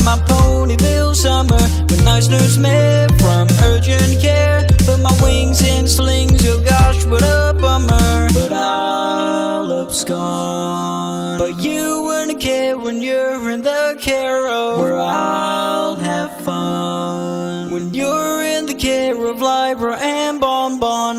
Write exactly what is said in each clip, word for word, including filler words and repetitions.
my Ponyville summer. When I snooze met from urgent care, put my wings in slings, oh gosh, what a bummer. But I'll abscond. But you wouldn't care when you're in the care of where I'll have fun. When you're in the care of Libra and Bon Bon.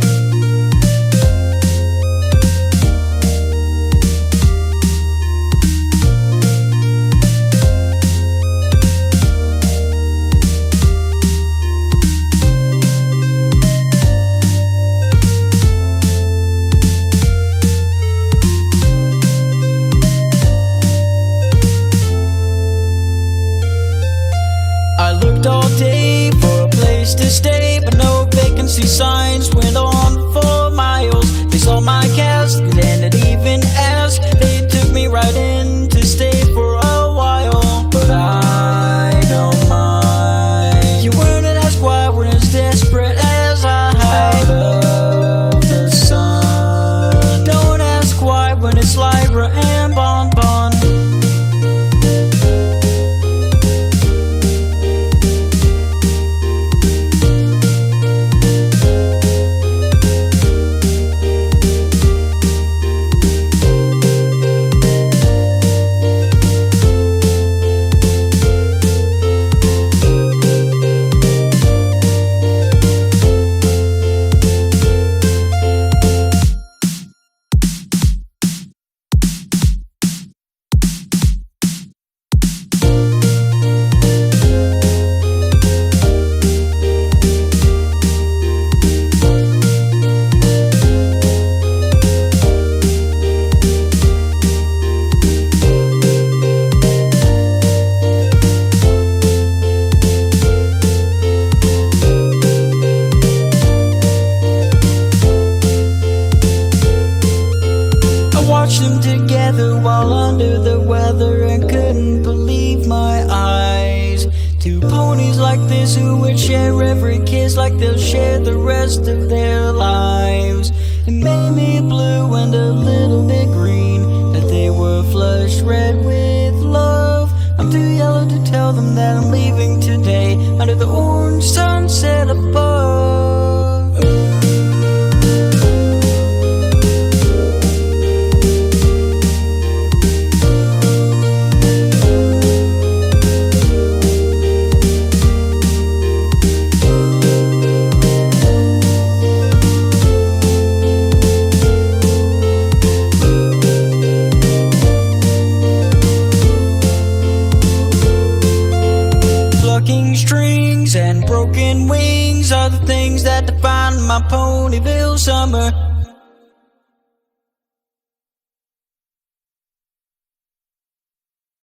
I looked all day for a place to stay, but no vacancy signs went on for miles. They saw my cast and didn't even ask. They took me right in to stay for a while. But I don't mind. You weren't as quiet, weren't as desperate as I. Out of the sun. Don't ask why when it's Libra and Bon Bon. Watched them together while under the weather and couldn't believe my eyes. Two ponies like this who would share every kiss like they'll share the rest of their lives. It made me blue and a little bit green, that they were flushed red with love. I'm too yellow to tell them that I'm leaving today under the orange sunset above. Strings and broken wings are the things that define my Ponyville summer.